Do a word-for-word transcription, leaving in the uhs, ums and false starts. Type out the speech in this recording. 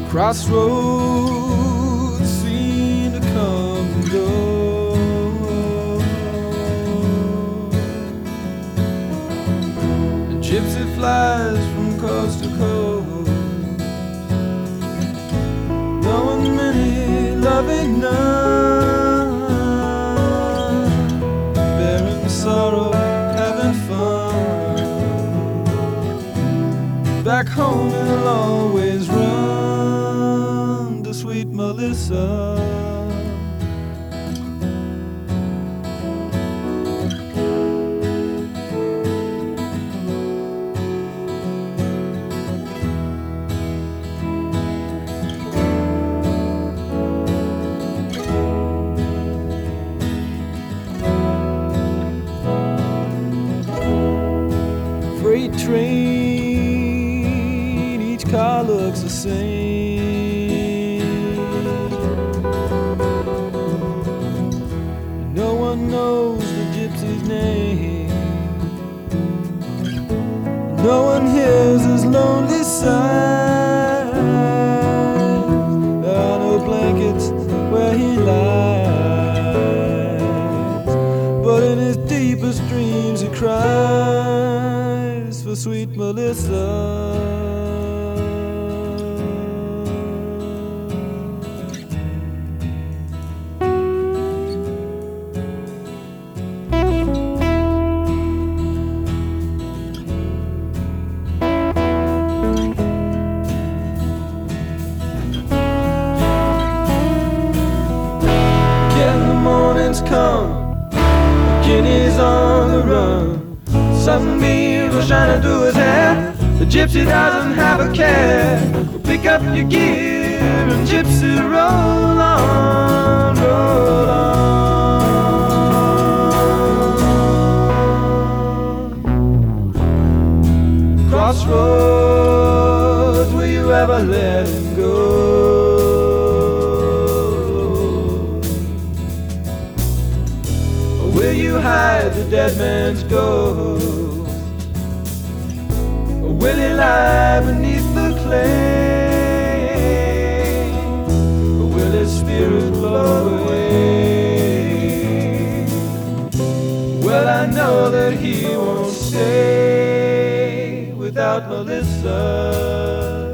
Crossroads seem to come and go. A gypsy flies from coast to coast, knowing many, loving none, bearing sorrow, having fun. Back home it'll always run to sweet Melissa. Freight train, each car looks the same. No one knows the gypsy's name. No one hears his lonely sighs. There are no blankets where he lies, but in his deepest dreams he cries for sweet Melissa. Again the mornings come, Guinea's on the run. Sunbeams are shining through his hair. The gypsy doesn't have a care. Pick up your gear and gypsy roll on, roll on. Crossroads, will you ever let him go? Will you hide the dead man's ghost? Or will he lie beneath the clay? Or will his spirit float away? Well, I know that he won't stay without Melissa.